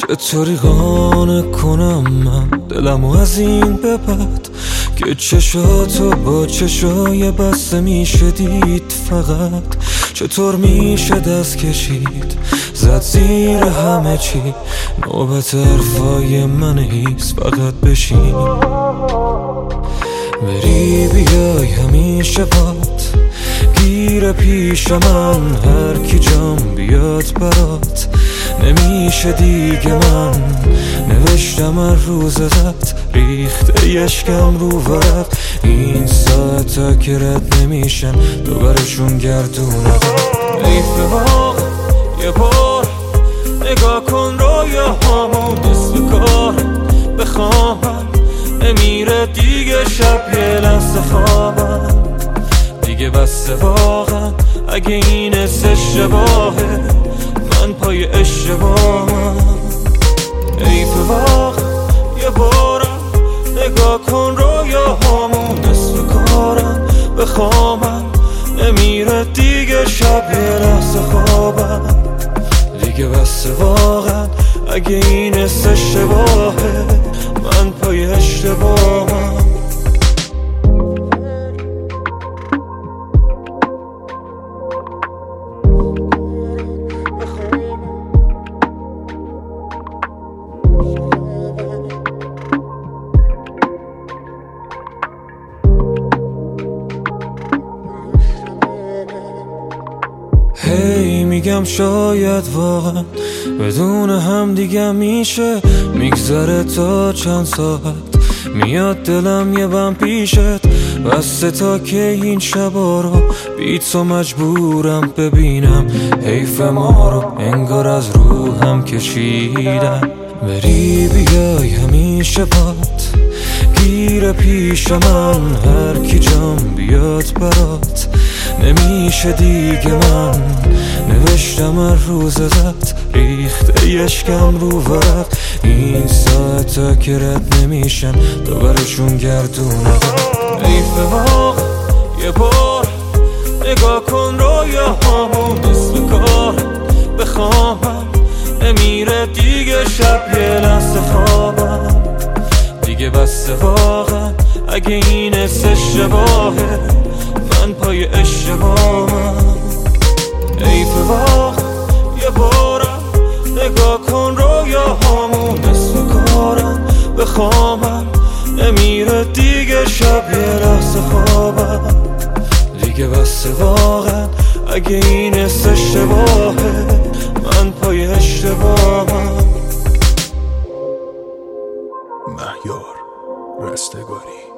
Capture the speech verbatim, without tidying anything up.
چطوری قانع کنم من دلمو از این به بعد که چشاتو با چشای بسته میشه دید؟ فقط چطور میشه دست کشید زد زیر همه چی؟ نوبت حرفای من هیست فقط بشین بری بیای همیشه باد گیر پیش من هر کی جام بیاد برات نمیشه دیگه من نوشتم هر روز ازت ریخته یشکم رو ورق این ساعتا که رد نمیشن دوبرشون گردونه ایفه واقع یه بار نگاه کن رویاهامون دست و کار بخواهم نمیره دیگه شب یه لحظه خوابم دیگه بسته واقعا اگه این است اشتباهه من پای اشتباهم ایفه واقع یه بارم نگاه کن رویاهامون دست و کارم بخوامم نمیره دیگه شب یه لحظه خوابم دیگه بسته واقعا اگه این است اشتباهه من پای اشتباهم هی hey, میگم شاید واقعا بدون هم دیگه میشه میگذره تا چند ساعت میاد دلم یه بم پیشت بسته تا که این شبا رو بی تو مجبورم ببینم حیف ما رو انگار از روحم کشیدم بری بیای همیشه باد گیر پیش من هر کی جام بیاد برات نمیشه دیگه من نوشتم هر روز ازت ریخته یشکم رو ورق این ساعتا که رد نمیشن دوبرشون گردونه ایفه واقع یه بار نگاه کن رویاهامون دست و کار بخواهم نمیره دیگه شب یه لحظه خوابم دیگه بسته واقعا اگه این است اشتباهه من پای اشتباهم ایفه واقع یه بارم نگاه کن رویاهامون دست و کارم بخوامم نمیره دیگه شب یه لحظه خوابم دیگه بسته واقعا اگه این است اشتباهه من پای اشتباهم. مهیار رستگاری.